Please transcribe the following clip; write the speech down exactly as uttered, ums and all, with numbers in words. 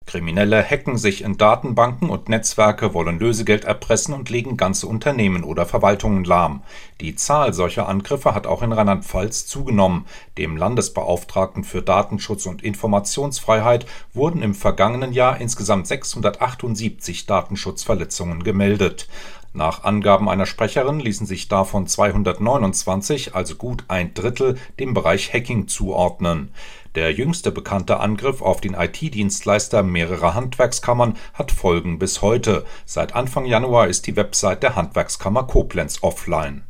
Kriminelle hacken sich in Datenbanken und Netzwerke, wollen Lösegeld erpressen und legen ganze Unternehmen oder Verwaltungen lahm. Die Zahl solcher Angriffe hat auch in Rheinland-Pfalz zugenommen. Dem Landesbeauftragten für Datenschutz und Informationsfreiheit wurden im vergangenen Jahr insgesamt sechshundertachtundsiebzig Datenschutzverletzungen gemeldet. Nach Angaben einer Sprecherin ließen sich davon zweihundertneunundzwanzig, also gut ein Drittel, dem Bereich Hacking zuordnen. Der jüngste bekannte Angriff auf den I T-Dienstleister mehrerer Handwerkskammern hat Folgen bis heute. Seit Anfang Januar ist die Website der Handwerkskammer Koblenz offline.